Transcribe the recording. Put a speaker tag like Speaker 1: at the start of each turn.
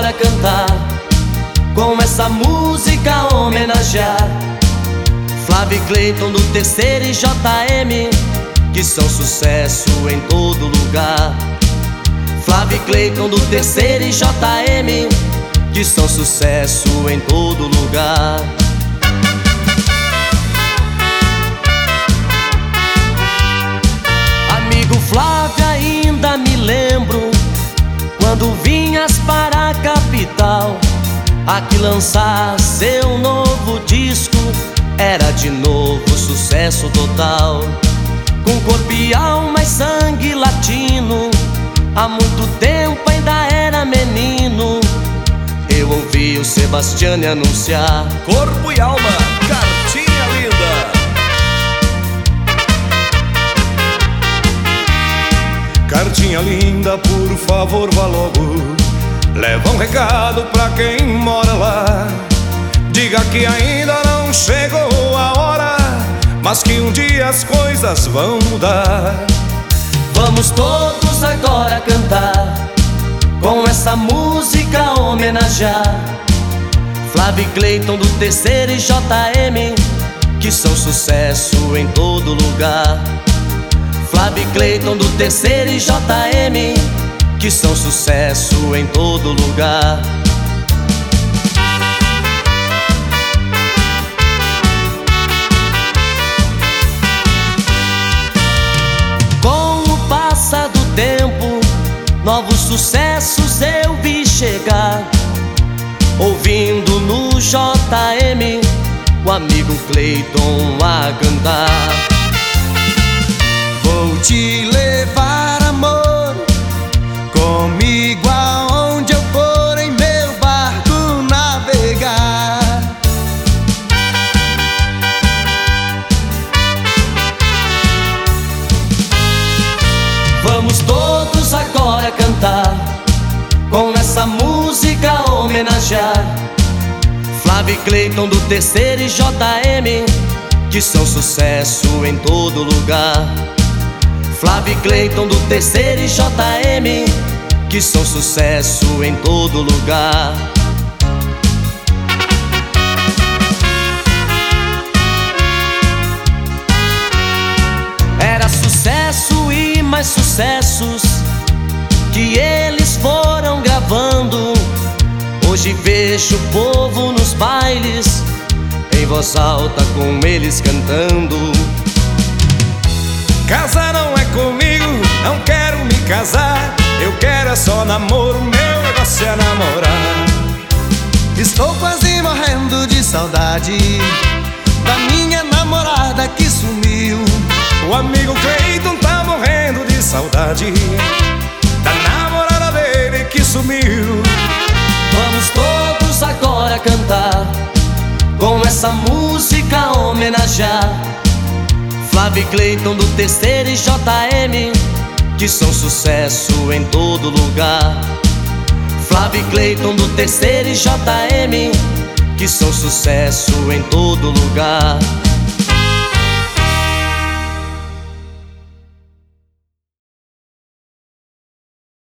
Speaker 1: agora cantar, com essa música homenagear Flávio e Cleiton do Terceiro e JM, que são sucesso em todo lugar. Flávio e Cleiton do Terceiro e JM, que são sucesso em todo lugar. Amigo Flávio, ainda me lembro quando vinhas para a capital, aqui lançar seu novo disco era de novo sucesso total. Com corpo e alma e sangue latino, há muito tempo ainda era menino, eu ouvi o Sebastiane anunciar:
Speaker 2: corpo e alma, cartinha linda. Cartinha linda, por favor vá logo, leva um recado pra quem mora lá. Diga que ainda não chegou a hora, mas que um dia as coisas vão mudar.
Speaker 1: Vamos todos agora cantar, com essa música homenagear Flávio e Cleiton do Terceiro e JM, que são sucesso em todo lugar. Flávio e Cleiton do Terceiro e JM, que são sucesso em todo lugar. Com o passar do tempo, novos sucessos eu vi chegar, ouvindo no JM o amigo Cleiton a cantar.
Speaker 3: Vou te levar, amor, comigo aonde eu for em meu barco navegar.
Speaker 1: Vamos todos agora cantar, com essa música homenagear Flávio e Cleiton do Terceiro e JM, que são sucesso em todo lugar. Flávio e Cleiton do Terceiro e JM, que são sucesso em todo lugar. Era sucesso e mais sucessos que eles foram gravando. Hoje vejo o povo nos bailes, em voz alta com eles cantando.
Speaker 2: Casar não é comigo, não quero me casar, eu quero é só namoro, meu negócio é namorar.
Speaker 3: Estou quase morrendo de saudade da minha namorada que sumiu.
Speaker 2: O amigo Cleiton tá morrendo de saudade da namorada dele que sumiu.
Speaker 1: Vamos todos agora cantar, com essa música homenagear Flávio e Cleiton do Terceiro e JM, que são sucesso em todo lugar. Flávio e Cleiton do Terceiro e JM, que são sucesso em todo lugar.